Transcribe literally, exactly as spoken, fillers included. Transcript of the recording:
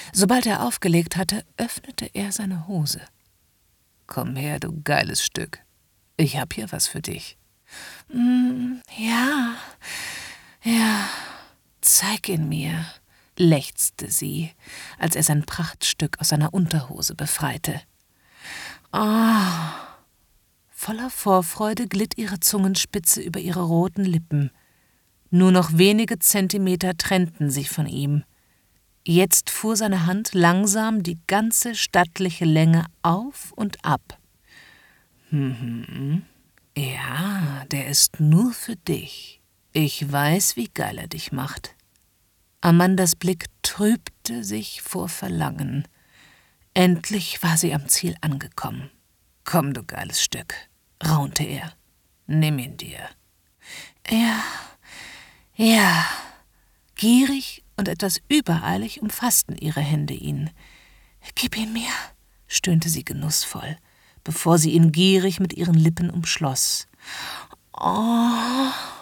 Sobald er aufgelegt hatte, öffnete er seine Hose. »Komm her, du geiles Stück. Ich hab hier was für dich.« Mm, »Ja, ja, zeig ihn mir«, lechzte sie, als er sein Prachtstück aus seiner Unterhose befreite. »Oh!« Voller Vorfreude glitt ihre Zungenspitze über ihre roten Lippen. Nur noch wenige Zentimeter trennten sich von ihm. Jetzt fuhr seine Hand langsam die ganze stattliche Länge auf und ab. »Hm, ja, der ist nur für dich. Ich weiß, wie geil er dich macht.« Amandas Blick trübte sich vor Verlangen. Endlich war sie am Ziel angekommen. »Komm, du geiles Stück«, raunte er. »Nimm ihn dir.« »Ja, ja.« Gierig und etwas übereilig umfassten ihre Hände ihn. »Gib ihn mir«, stöhnte sie genussvoll, bevor sie ihn gierig mit ihren Lippen umschloss. »Oh«,